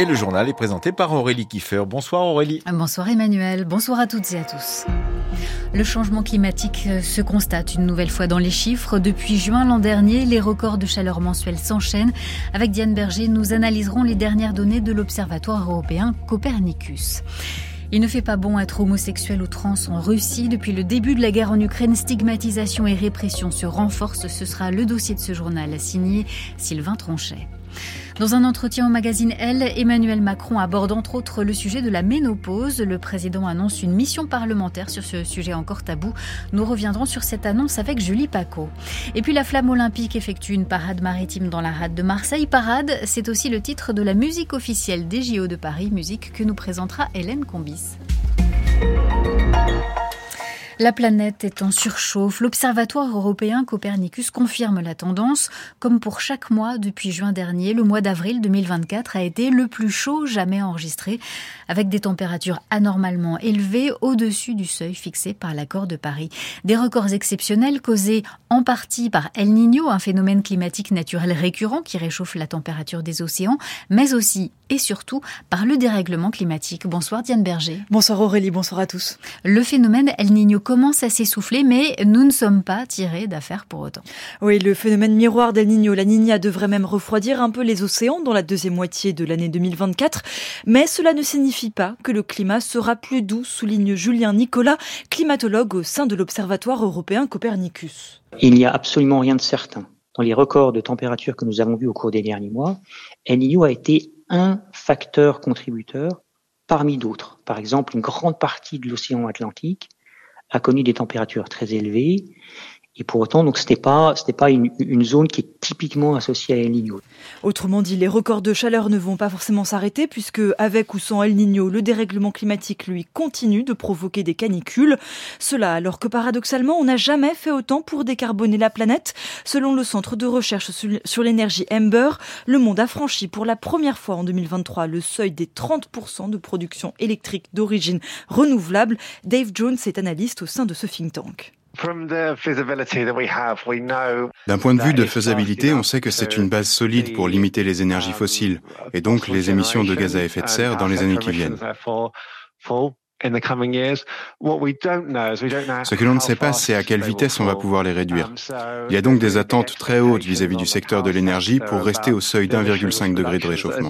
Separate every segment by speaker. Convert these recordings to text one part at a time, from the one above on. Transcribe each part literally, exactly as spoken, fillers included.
Speaker 1: et le journal est présenté par Aurélie Kiefer. Bonsoir Aurélie.
Speaker 2: Bonsoir Emmanuel, bonsoir à toutes et à tous. Le changement climatique se constate une nouvelle fois dans les chiffres. Depuis juin l'an dernier, les records de chaleur mensuelle s'enchaînent. Avec Diane Berger, nous analyserons les dernières données de l'Observatoire européen Copernicus. Il ne fait pas bon être homosexuel ou trans en Russie. Depuis le début de la guerre en Ukraine, stigmatisation et répression se renforcent. Ce sera le dossier de ce journal, signé Sylvain Tronchet. Dans un entretien au magazine Elle, Emmanuel Macron aborde entre autres le sujet de la ménopause. Le président annonce une mission parlementaire sur ce sujet encore tabou. Nous reviendrons sur cette annonce avec Julie Pacaud. Et puis la Flamme olympique effectue une parade maritime dans la rade de Marseille. Parade, c'est aussi le titre de la musique officielle des J O de Paris, musique que nous présentera Hélène Combis. La planète est en surchauffe. L'Observatoire européen Copernicus confirme la tendance. Comme pour chaque mois depuis juin dernier, le mois d'avril deux mille vingt-quatre a été le plus chaud jamais enregistré, avec des températures anormalement élevées au-dessus du seuil fixé par l'accord de Paris. Des records exceptionnels causés en partie par El Niño, un phénomène climatique naturel récurrent qui réchauffe la température des océans, mais aussi et surtout par le dérèglement climatique. Bonsoir Diane Berger.
Speaker 3: Bonsoir Aurélie, bonsoir à tous.
Speaker 2: Le phénomène El Niño commence à s'essouffler, mais nous ne sommes pas tirés d'affaire pour autant.
Speaker 3: Oui, le phénomène miroir d'El Niño, la Niña, devrait même refroidir un peu les océans dans la deuxième moitié de l'année deux mille vingt-quatre. Mais cela ne signifie pas que le climat sera plus doux, souligne Julien Nicolas, climatologue au sein de l'Observatoire européen Copernicus.
Speaker 4: Il n'y a absolument rien de certain. Dans les records de température que nous avons vus au cours des derniers mois, El Niño a été un facteur contributeur parmi d'autres. Par exemple, une grande partie de l'océan Atlantique a connu des températures très élevées et pour autant, donc, c'était pas, c'était pas une, une zone qui est typiquement associée à El Niño.
Speaker 3: Autrement dit, les records de chaleur ne vont pas forcément s'arrêter puisque, avec ou sans El Niño, le dérèglement climatique, lui, continue de provoquer des canicules. Cela alors que, paradoxalement, on n'a jamais fait autant pour décarboner la planète. Selon le Centre de recherche sur l'énergie Ember, le monde a franchi pour la première fois en deux mille vingt-trois le seuil des trente pour cent de production électrique d'origine renouvelable. Dave Jones est analyste au sein de ce think tank.
Speaker 5: D'un point de vue de faisabilité, on sait que c'est une base solide pour limiter les énergies fossiles et donc les émissions de gaz à effet de serre dans les années qui viennent. Ce que l'on ne sait pas, c'est à quelle vitesse on va pouvoir les réduire. Il y a donc des attentes très hautes vis-à-vis du secteur de l'énergie pour rester au seuil d'un virgule cinq degré de réchauffement.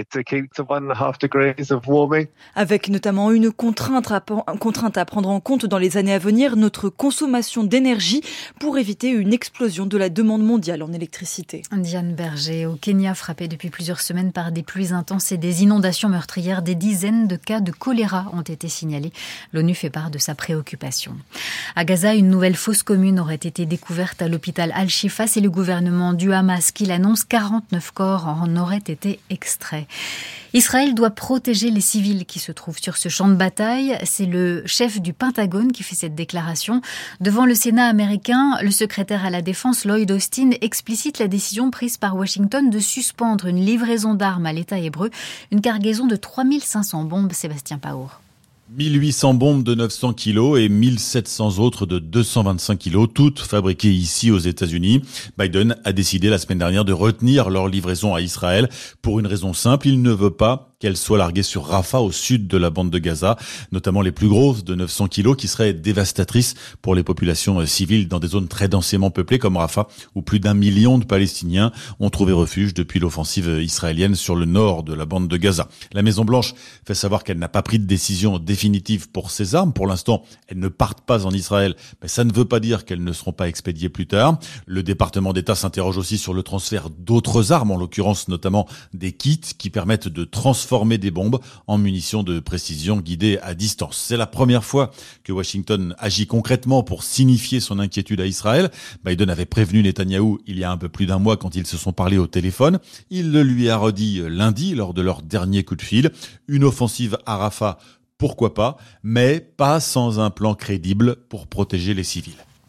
Speaker 3: Avec notamment une contrainte à, contrainte à prendre en compte dans les années à venir, notre consommation d'énergie pour éviter une explosion de la demande mondiale en électricité.
Speaker 2: Diane Berger, au Kenya, frappé depuis plusieurs semaines par des pluies intenses et des inondations meurtrières, des dizaines de cas de choléra ont été signalés. L'ONU fait part de sa préoccupation. À Gaza, une nouvelle fosse commune aurait été découverte à l'hôpital Al-Shifa. C'est le gouvernement du Hamas qui l'annonce. quarante-neuf corps en auraient été extraits. Israël doit protéger les civils qui se trouvent sur ce champ de bataille. C'est le chef du Pentagone qui fait cette déclaration. Devant le Sénat américain, le secrétaire à la Défense, Lloyd Austin, explicite la décision prise par Washington de suspendre une livraison d'armes à l'État hébreu, une cargaison de trois mille cinq cents bombes. Sébastien Paour.
Speaker 6: mille huit cents bombes de neuf cents kilos et mille sept cents autres de deux cent vingt-cinq kilos, toutes fabriquées ici aux États-Unis. Biden a décidé la semaine dernière de retenir leur livraison à Israël pour une raison simple, il ne veut pas qu'elles soient larguées sur Rafah au sud de la bande de Gaza, notamment les plus grosses de neuf cents kilos qui seraient dévastatrices pour les populations civiles dans des zones très densément peuplées comme Rafah où plus d'un million de Palestiniens ont trouvé refuge depuis l'offensive israélienne sur le nord de la bande de Gaza. La Maison-Blanche fait savoir qu'elle n'a pas pris de décision définitive pour ces armes. Pour l'instant, elles ne partent pas en Israël, mais ça ne veut pas dire qu'elles ne seront pas expédiées plus tard. Le département d'État s'interroge aussi sur le transfert d'autres armes, en l'occurrence notamment des kits qui permettent de transformer des bombes en munitions de précision guidées à distance. C'est la première fois que Washington agit concrètement pour signifier son inquiétude à Israël. Biden avait prévenu Netanyahou il y a un peu plus d'un mois quand ils se sont parlé au téléphone. Il le lui a redit lundi lors de leur dernier coup de fil. Une offensive à Rafah, pourquoi pas, mais pas sans un plan crédible pour protéger les civils.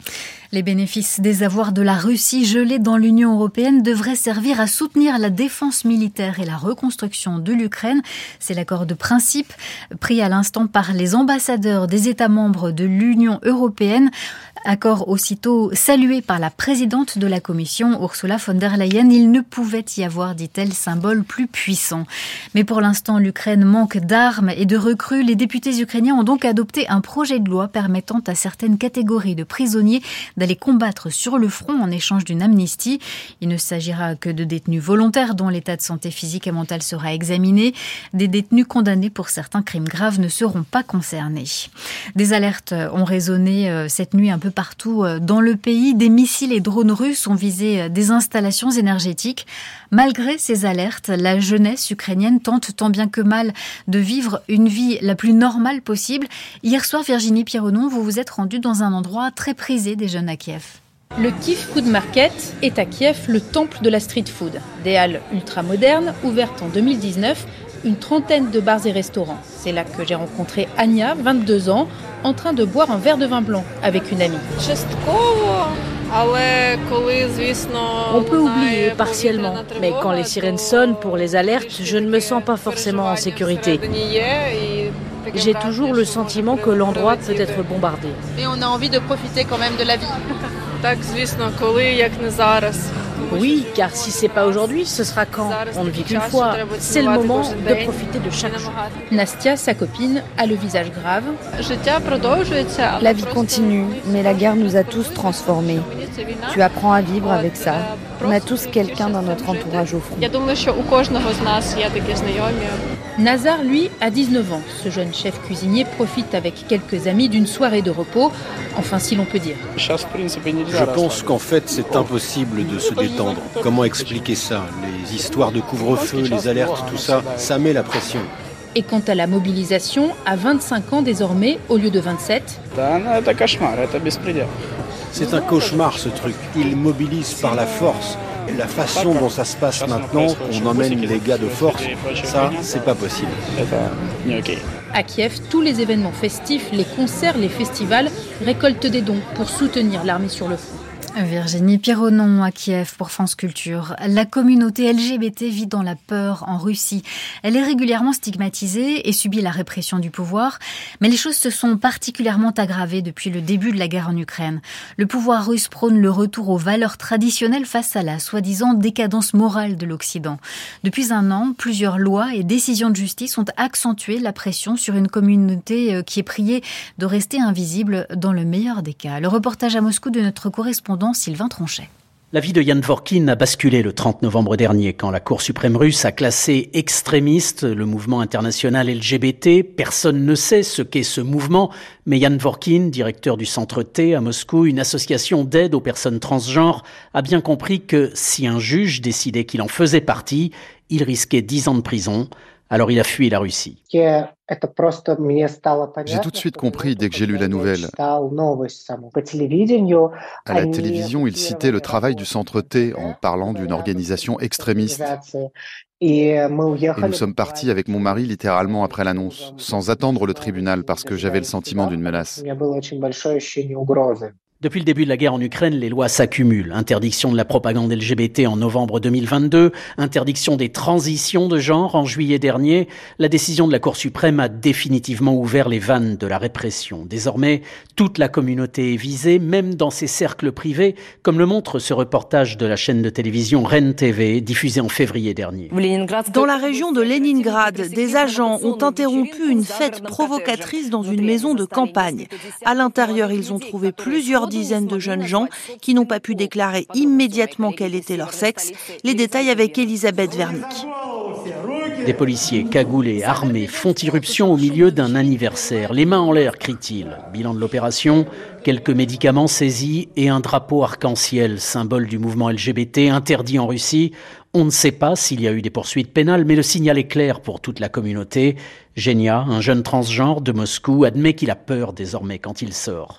Speaker 2: Les bénéfices des avoirs de la Russie gelés dans l'Union européenne devraient servir à soutenir la défense militaire et la reconstruction de l'Ukraine. C'est l'accord de principe pris à l'instant par les ambassadeurs des États membres de l'Union européenne. Accord aussitôt salué par la présidente de la Commission, Ursula von der Leyen. Il ne pouvait y avoir, dit-elle, symbole plus puissant. Mais pour l'instant, l'Ukraine manque d'armes et de recrues. Les députés ukrainiens ont donc adopté un projet de loi permettant à certaines catégories de prisonniers d'aller combattre sur le front en échange d'une amnistie. Il ne s'agira que de détenus volontaires dont l'état de santé physique et mentale sera examiné. Des détenus condamnés pour certains crimes graves ne seront pas concernés. Des alertes ont résonné cette nuit un peu partout dans le pays. Des missiles et drones russes ont visé des installations énergétiques. Malgré ces alertes, la jeunesse ukrainienne tente tant bien que mal de vivre une vie la plus normale possible. Hier soir, Virginie Pironneau, vous vous êtes rendue dans un endroit très prisé des jeunes à Kiev.
Speaker 7: Le Kiev Food Market est à Kiev le temple de la street food. Des halles ultra-modernes, ouvertes en deux mille dix-neuf, une trentaine de bars et restaurants. C'est là que j'ai rencontré Anya, vingt-deux ans, en train de boire un verre de vin blanc avec une amie.
Speaker 8: On peut oublier partiellement, mais quand les sirènes sonnent pour les alertes, je ne me sens pas forcément en sécurité. J'ai toujours le sentiment que l'endroit peut être bombardé.
Speaker 7: Mais on a envie de profiter quand même de la vie.
Speaker 8: Oui, car si c'est pas aujourd'hui, ce sera quand ? On ne vit qu'une fois. C'est le moment de profiter de chaque jour.
Speaker 7: Nastia, sa copine, a le visage grave.
Speaker 9: La vie continue, mais la guerre nous a tous transformés. Tu apprends à vivre avec ça. On a tous quelqu'un dans notre entourage au front.
Speaker 7: Nazar, lui, a dix-neuf ans. Ce jeune chef cuisinier profite avec quelques amis d'une soirée de repos, enfin si l'on peut dire.
Speaker 10: Je pense qu'en fait c'est impossible de se détendre. Comment expliquer ça ? Les histoires de couvre-feu, les alertes, tout ça, ça met la pression.
Speaker 7: Et quant à la mobilisation, à vingt-cinq ans désormais, au lieu de vingt-sept.
Speaker 10: C'est un cauchemar ce truc. Ils mobilisent par la force. La façon dont ça se passe maintenant, qu'on emmène les gars de force, ça, c'est pas possible.
Speaker 7: À Kiev, tous les événements festifs, les concerts, les festivals récoltent des dons pour soutenir l'armée sur le front.
Speaker 2: Virginie Pironneau à Kiev pour France Culture. La communauté L G B T vit dans la peur en Russie. Elle est régulièrement stigmatisée et subit la répression du pouvoir. Mais les choses se sont particulièrement aggravées depuis le début de la guerre en Ukraine. Le pouvoir russe prône le retour aux valeurs traditionnelles face à la soi-disant décadence morale de l'Occident. Depuis un an, plusieurs lois et décisions de justice ont accentué la pression sur une communauté qui est priée de rester invisible dans le meilleur des cas. Le reportage à Moscou de notre correspondant Sylvain Tronchet.
Speaker 11: La vie de Yan Dvorkin a basculé le trente novembre dernier quand la Cour suprême russe a classé extrémiste le mouvement international L G B T. Personne ne sait ce qu'est ce mouvement, mais Yan Dvorkin, directeur du Centre T à Moscou, une association d'aide aux personnes transgenres, a bien compris que si un juge décidait qu'il en faisait partie, il risquait dix ans de prison. Alors il a fui la Russie.
Speaker 5: J'ai tout de suite compris dès que j'ai lu la nouvelle. À la télévision, il citait le travail du Centre T en parlant d'une organisation extrémiste. Et nous sommes partis avec mon mari littéralement après l'annonce, sans attendre le tribunal parce que j'avais le sentiment d'une menace.
Speaker 11: Depuis le début de la guerre en Ukraine, les lois s'accumulent. Interdiction de la propagande L G B T en novembre deux mille vingt-deux, interdiction des transitions de genre en juillet dernier. La décision de la Cour suprême a définitivement ouvert les vannes de la répression. Désormais, toute la communauté est visée, même dans ses cercles privés, comme le montre ce reportage de la chaîne de télévision Ren T V, diffusé en février dernier.
Speaker 3: Dans la région de Leningrad, des agents ont interrompu une fête provocatrice dans une maison de campagne. À l'intérieur, ils ont trouvé plusieurs dizaines de jeunes gens qui n'ont pas pu déclarer immédiatement quel était leur sexe. Les détails avec Elisabeth Vernick.
Speaker 11: Des policiers cagoulés, armés, font irruption au milieu d'un anniversaire. Les mains en l'air, crient-ils. Bilan de l'opération, quelques médicaments saisis et un drapeau arc-en-ciel, symbole du mouvement L G B T interdit en Russie. On ne sait pas s'il y a eu des poursuites pénales, mais le signal est clair pour toute la communauté. Genia, un jeune transgenre de Moscou, admet qu'il a peur désormais quand il sort.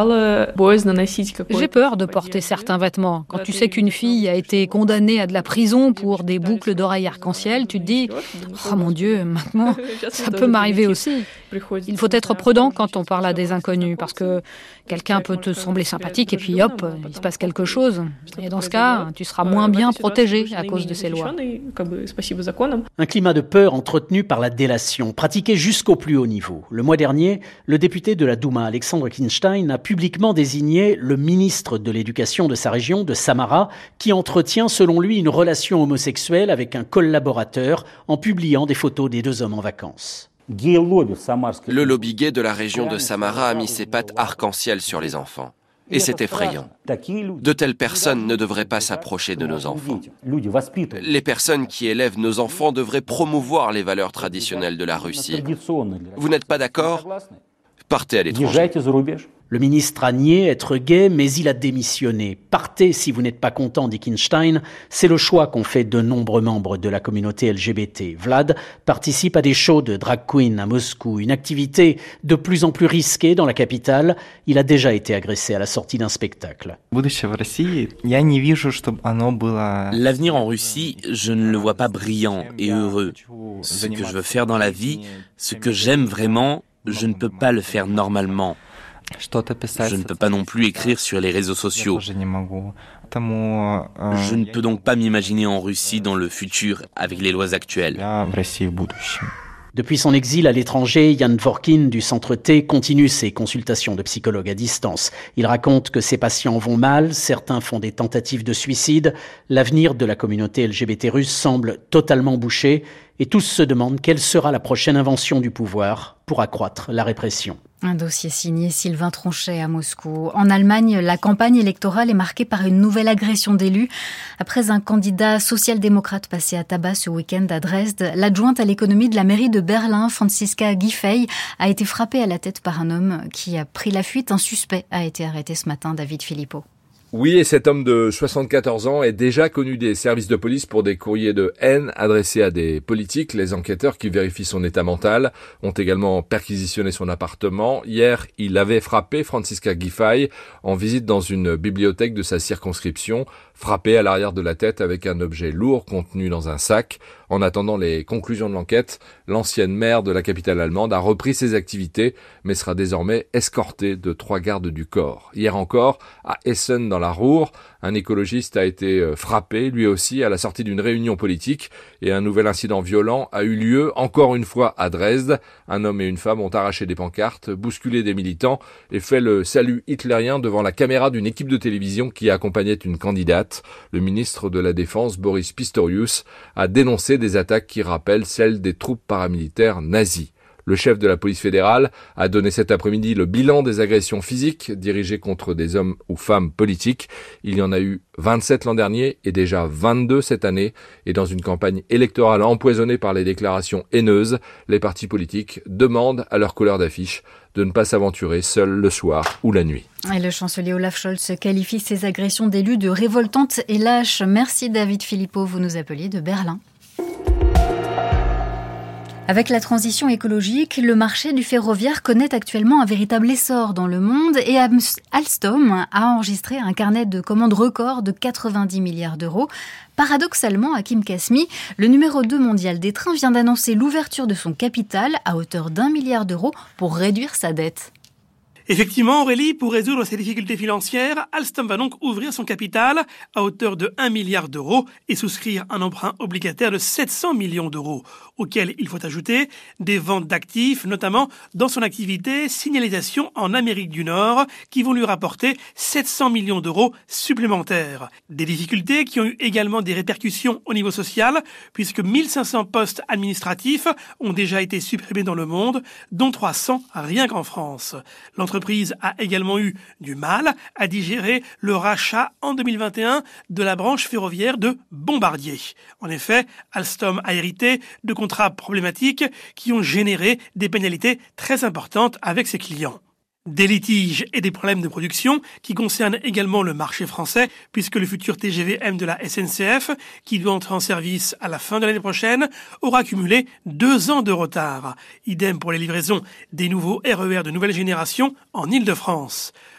Speaker 12: J'ai peur de porter certains vêtements. Quand tu sais qu'une fille a été condamnée à de la prison pour des boucles d'oreilles arc-en-ciel, tu te dis « Oh mon Dieu, maintenant, ça peut m'arriver aussi ». Il faut être prudent quand on parle à des inconnus, parce que Quelqu'un peut te sembler sympathique et puis hop, il se passe quelque chose. Et dans ce cas, tu seras moins bien protégé à cause de ces lois.
Speaker 11: Un climat de peur entretenu par la délation, pratiqué jusqu'au plus haut niveau. Le mois dernier, le député de la Douma, Alexandre Kinstein, a publiquement désigné le ministre de l'Éducation de sa région, de Samara, qui entretient selon lui une relation homosexuelle avec un collaborateur en publiant des photos des deux hommes en vacances.
Speaker 13: Le lobby gay de la région de Samara a mis ses pattes arc-en-ciel sur les enfants. Et c'est effrayant. De telles personnes ne devraient pas s'approcher de nos enfants. Les personnes qui élèvent nos enfants devraient promouvoir les valeurs traditionnelles de la Russie. Vous n'êtes pas d'accord ? Partez à l'étranger.
Speaker 11: Le ministre a nié être gay, mais il a démissionné. Partez si vous n'êtes pas content, dit Kinstein. C'est le choix qu'ont fait de nombreux membres de la communauté L G B T. Vlad participe à des shows de drag queen à Moscou, une activité de plus en plus risquée dans la capitale. Il a déjà été agressé à la sortie d'un spectacle.
Speaker 14: L'avenir en Russie, je ne le vois pas brillant et heureux. Ce que je veux faire dans la vie, ce que j'aime vraiment, je ne peux pas le faire normalement. Je ne peux pas non plus écrire sur les réseaux sociaux. Je ne peux donc pas m'imaginer en Russie dans le futur avec les lois actuelles.
Speaker 11: Depuis son exil à l'étranger, Yann Dvorkin du Centre T continue ses consultations de psychologue à distance. Il raconte que ses patients vont mal, certains font des tentatives de suicide. L'avenir de la communauté L G B T russe semble totalement bouché et tous se demandent quelle sera la prochaine invention du pouvoir pour accroître la répression.
Speaker 2: Un dossier signé Sylvain Tronchet à Moscou. En Allemagne, la campagne électorale est marquée par une nouvelle agression d'élus. Après un candidat social-démocrate passé à tabac ce week-end à Dresde, l'adjointe à l'économie de la mairie de Berlin, Franziska Giffey, a été frappée à la tête par un homme qui a pris la fuite. Un suspect a été arrêté ce matin, David Philippot.
Speaker 15: Oui, et cet homme de soixante-quatorze ans est déjà connu des services de police pour des courriers de haine adressés à des politiques. Les enquêteurs qui vérifient son état mental ont également perquisitionné son appartement. Hier, il avait frappé Franziska Giffey en visite dans une bibliothèque de sa circonscription, frappé à l'arrière de la tête avec un objet lourd contenu dans un sac. En attendant les conclusions de l'enquête, l'ancienne maire de la capitale allemande a repris ses activités, mais sera désormais escortée de trois gardes du corps. Hier encore, à Essen dans la Ruhr, un écologiste a été frappé, lui aussi, à la sortie d'une réunion politique, et un nouvel incident violent a eu lieu, encore une fois, à Dresde. Un homme et une femme ont arraché des pancartes, bousculé des militants et fait le salut hitlérien devant la caméra d'une équipe de télévision qui accompagnait une candidate. Le ministre de la Défense, Boris Pistorius, a dénoncé des attaques qui rappellent celles des troupes paramilitaires nazies. Le chef de la police fédérale a donné cet après-midi le bilan des agressions physiques dirigées contre des hommes ou femmes politiques. Il y en a eu vingt-sept l'an dernier et déjà vingt-deux cette année. Et dans une campagne électorale empoisonnée par les déclarations haineuses, les partis politiques demandent à leurs couleurs d'affiche de ne pas s'aventurer seuls le soir ou la nuit.
Speaker 2: Et le chancelier Olaf Scholz qualifie ces agressions d'élus de révoltantes et lâches. Merci David Philippot, vous nous appeliez de Berlin. Avec la transition écologique, le marché du ferroviaire connaît actuellement un véritable essor dans le monde et Alstom a enregistré un carnet de commandes record de quatre-vingt-dix milliards d'euros. Paradoxalement, Hakim Kasmi, le numéro deux mondial des trains, vient d'annoncer l'ouverture de son capital à hauteur d'un milliard d'euros pour réduire sa dette.
Speaker 16: Effectivement, Aurélie, pour résoudre ces difficultés financières, Alstom va donc ouvrir son capital à hauteur de un milliard d'euros et souscrire un emprunt obligataire de sept cents millions d'euros, auquel il faut ajouter des ventes d'actifs, notamment dans son activité signalisation en Amérique du Nord, qui vont lui rapporter sept cents millions d'euros supplémentaires. Des difficultés qui ont eu également des répercussions au niveau social, puisque mille cinq cents postes administratifs ont déjà été supprimés dans le monde, dont trois cents rien qu'en France. L'entreprise L'entreprise a également eu du mal à digérer le rachat en deux mille vingt et un de la branche ferroviaire de Bombardier. En effet, Alstom a hérité de contrats problématiques qui ont généré des pénalités très importantes avec ses clients. Des litiges et des problèmes de production qui concernent également le marché français, puisque le futur T G V M de la S N C F, qui doit entrer en service à la fin de l'année prochaine, aura cumulé deux ans de retard. Idem pour les livraisons des nouveaux R E R de nouvelle génération en Île-de-France.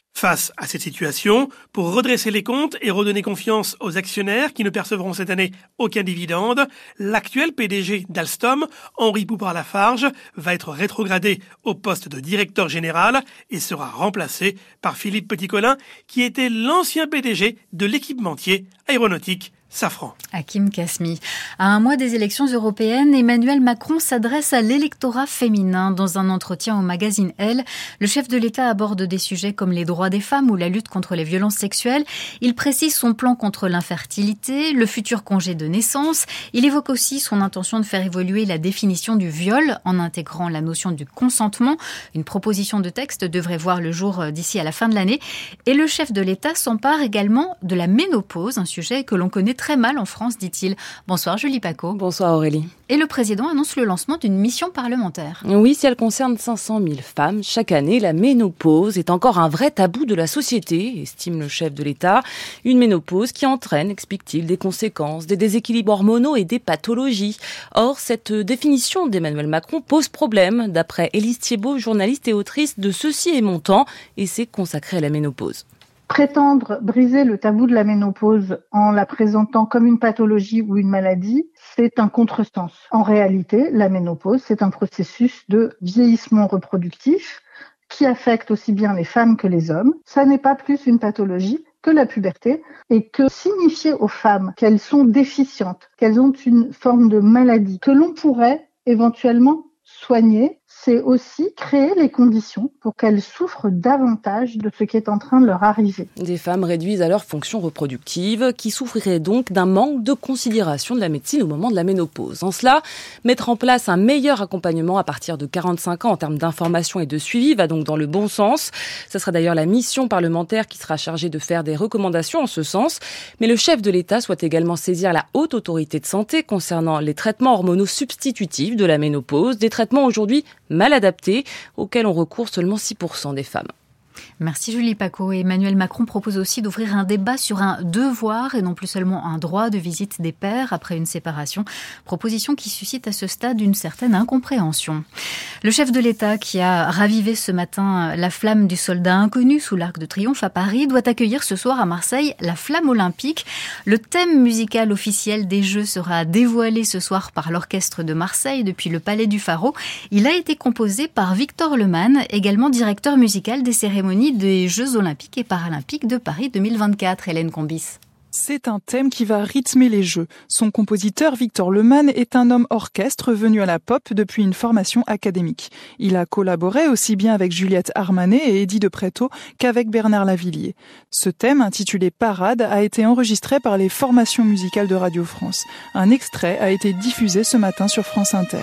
Speaker 16: Face à cette situation, pour redresser les comptes et redonner confiance aux actionnaires qui ne percevront cette année aucun dividende, l'actuel P D G d'Alstom, Henri Poupart-Lafarge, va être rétrogradé au poste de directeur général et sera remplacé par Philippe Petit-Colin, qui était l'ancien P D G de l'équipementier aéronautique Safran.
Speaker 2: Hakim Kasmi. À un mois des élections européennes, Emmanuel Macron s'adresse à l'électorat féminin. Dans un entretien au magazine Elle, le chef de l'État aborde des sujets comme les droits des femmes ou la lutte contre les violences sexuelles. Il précise son plan contre l'infertilité, le futur congé de naissance. Il évoque aussi son intention de faire évoluer la définition du viol en intégrant la notion du consentement. Une proposition de texte devrait voir le jour d'ici à la fin de l'année. Et le chef de l'État s'empare également de la ménopause, un sujet que l'on connaît très mal en France, dit-il. Bonsoir Julie Paco.
Speaker 17: Bonsoir Aurélie.
Speaker 2: Et le président annonce le lancement d'une mission parlementaire.
Speaker 17: Oui, si elle concerne cinq cent mille femmes, chaque année, la ménopause est encore un vrai tabou de la société, estime le chef de l'État. Une ménopause qui entraîne, explique-t-il, des conséquences, des déséquilibres hormonaux et des pathologies. Or, cette définition d'Emmanuel Macron pose problème, d'après Élise Thiebaud, journaliste et autrice de Ceci est mon temps, et c'est consacré à la ménopause.
Speaker 18: Prétendre briser le tabou de la ménopause en la présentant comme une pathologie ou une maladie, c'est un contresens. En réalité, la ménopause, c'est un processus de vieillissement reproductif qui affecte aussi bien les femmes que les hommes. Ça n'est pas plus une pathologie que la puberté et que signifier aux femmes qu'elles sont déficientes, qu'elles ont une forme de maladie que l'on pourrait éventuellement soigner, c'est aussi créer les conditions pour qu'elles souffrent davantage de ce qui est en train de leur arriver.
Speaker 17: Des femmes réduisent à leur fonction reproductive, qui souffriraient donc d'un manque de considération de la médecine au moment de la ménopause. En cela, mettre en place un meilleur accompagnement à partir de quarante-cinq ans en termes d'information et de suivi va donc dans le bon sens. Ce sera d'ailleurs la mission parlementaire qui sera chargée de faire des recommandations en ce sens. Mais le chef de l'État souhaite également saisir la Haute Autorité de Santé concernant les traitements hormonaux substitutifs de la ménopause, des traitements aujourd'hui mal adaptés, auxquels on recourt seulement six pour cent des femmes.
Speaker 2: Merci Julie Paco. Et Emmanuel Macron propose aussi d'ouvrir un débat sur un devoir et non plus seulement un droit de visite des pères après une séparation. Proposition qui suscite à ce stade une certaine incompréhension. Le chef de l'État, qui a ravivé ce matin la flamme du soldat inconnu sous l'Arc de Triomphe à Paris, doit accueillir ce soir à Marseille la flamme olympique. Le thème musical officiel des Jeux sera dévoilé ce soir par l'Orchestre de Marseille depuis le Palais du Pharaon. Il a été composé par Victor Lehmann, également directeur musical des cérémonies des Jeux Olympiques et Paralympiques de Paris deux mille vingt-quatre. Hélène Combis.
Speaker 19: C'est un thème qui va rythmer les Jeux. Son compositeur, Victor Lehmann, est un homme orchestre venu à la pop depuis une formation académique. Il a collaboré aussi bien avec Juliette Armanet et Eddie de Pretto qu'avec Bernard Lavilliers. Ce thème, intitulé Parade, a été enregistré par les formations musicales de Radio France. Un extrait a été diffusé ce matin sur France Inter.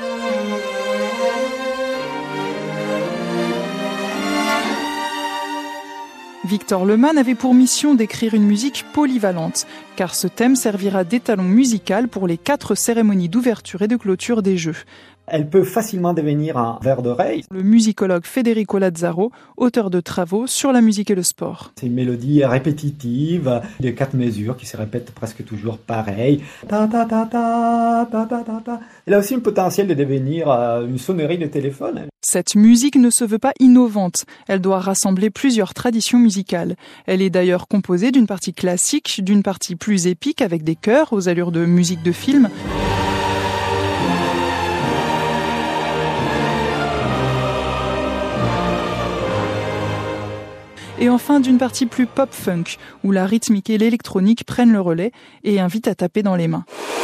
Speaker 19: Victor Lehmann avait pour mission d'écrire une musique polyvalente, car ce thème servira d'étalon musical pour les quatre cérémonies d'ouverture et de clôture des Jeux.
Speaker 20: Elle peut facilement devenir un verre d'oreille.
Speaker 19: Le musicologue Federico Lazzaro, auteur de travaux sur la musique et le sport.
Speaker 20: C'est une mélodie répétitive, de quatre mesures qui se répètent presque toujours pareil. Ta ta ta ta ta ta ta ta. Elle a aussi le potentiel de devenir une sonnerie de téléphone.
Speaker 19: Cette musique ne se veut pas innovante. Elle doit rassembler plusieurs traditions musicales. Elle est d'ailleurs composée d'une partie classique, d'une partie plus épique avec des chœurs aux allures de musique de film. Et enfin d'une partie plus pop-funk, où la rythmique et l'électronique prennent le relais et invitent à taper dans les mains.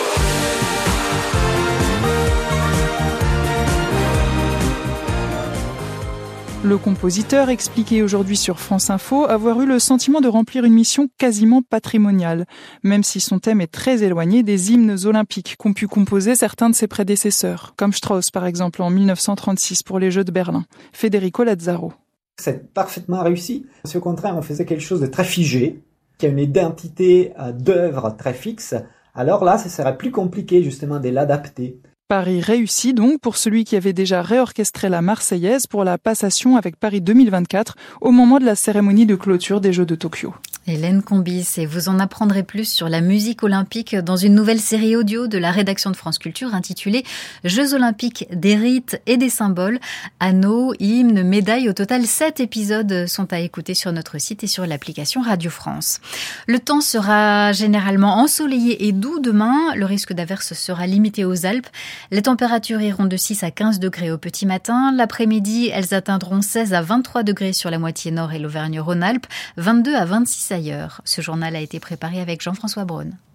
Speaker 19: Le compositeur expliquait aujourd'hui sur France Info avoir eu le sentiment de remplir une mission quasiment patrimoniale, même si son thème est très éloigné des hymnes olympiques qu'ont pu composer certains de ses prédécesseurs, comme Strauss par exemple en dix-neuf cent trente-six pour les Jeux de Berlin. Federico Lazzaro.
Speaker 20: C'est parfaitement réussi. Si au contraire on faisait quelque chose de très figé, qui a une identité d'œuvre très fixe, alors là ce serait plus compliqué justement de l'adapter.
Speaker 19: Paris réussi donc pour celui qui avait déjà réorchestré la Marseillaise pour la passation avec Paris deux mille vingt-quatre au moment de la cérémonie de clôture des Jeux de Tokyo.
Speaker 2: Hélène Combis, et vous en apprendrez plus sur la musique olympique dans une nouvelle série audio de la rédaction de France Culture intitulée Jeux olympiques, des rites et des symboles. Anneaux, hymnes, médailles, au total sept épisodes sont à écouter sur notre site et sur l'application Radio France. Le temps sera généralement ensoleillé et doux demain. Le risque d'averse sera limité aux Alpes. Les températures iront de six à quinze degrés au petit matin. L'après-midi, elles atteindront seize à vingt-trois degrés sur la moitié nord et l'Auvergne-Rhône-Alpes, vingt-deux à vingt-six ailleurs. Ce journal a été préparé avec Jean-François Braun.